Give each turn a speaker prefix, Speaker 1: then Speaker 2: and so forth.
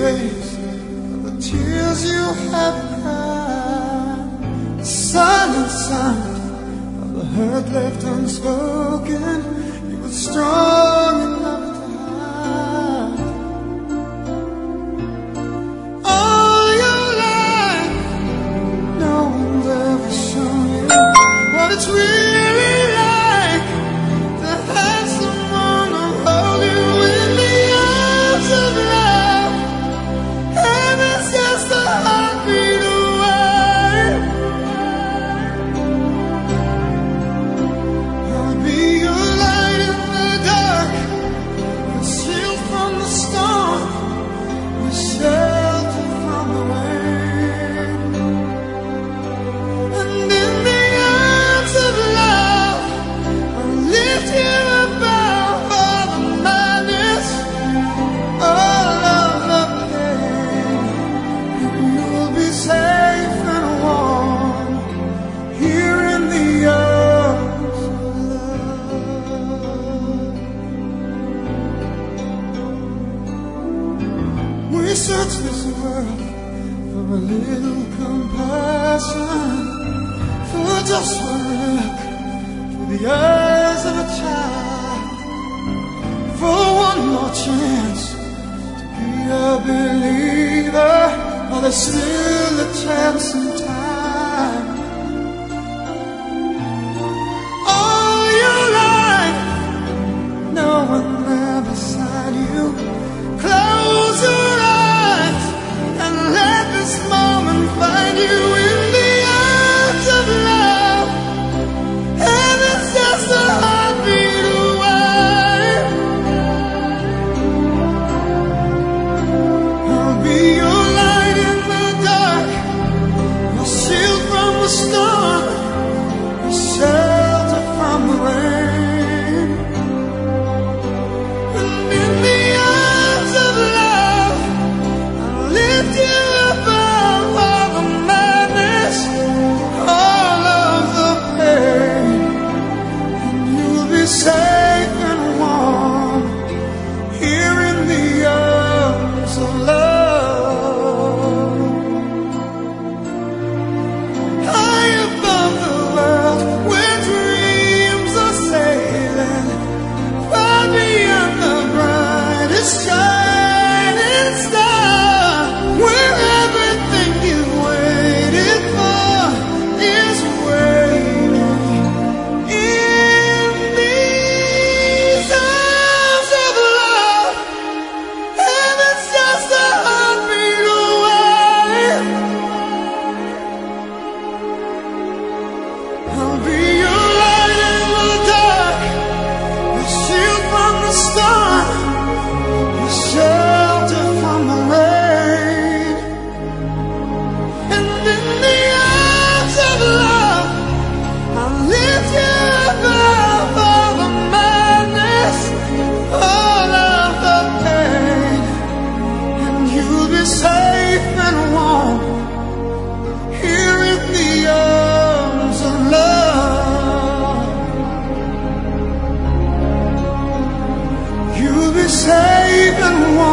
Speaker 1: erase all the tears you have cried. The silent sound of the hurt left unspoken. You were strong enough to hide. All your life, no one's ever shown you what it's really like to have someone to hold you in the arms of love. Heaven's just a heartbeat away. I'll be your light in the dark, your shield from the storm, your shelter from the rain. And in the arms of love, I'll lift you above all the madness, all of the pain. And you'll be safe and warm here in the arms of love. We search this world for a little compassion, for just one look through the eyes of a child, for one more chance to be a believer. While there's still a chance and time. All your life, no one there beside you. Close your eyes and let this moment find you in the arms of love. Heaven's just a heartbeat away. I'll be your light in the dark, your shield from the storm, your shelter from the rain. And in the arms of love, I'll lift you above all the madness, all of the pain. And you'll be safe and warm here in the arms of love. High above the world, where dreams are sailing, far beyond the brightest shining star, where everything you waited for is waiting in these arms of love. Heaven's just a heartbeat away. I'll be your light in the dark, your shield from the storm, your shelter from the rain. And in the arms of love, I'll lift you above all the madness, all of the pain. And you'll be safe and warm here in the arms of love. You'll be safe and warm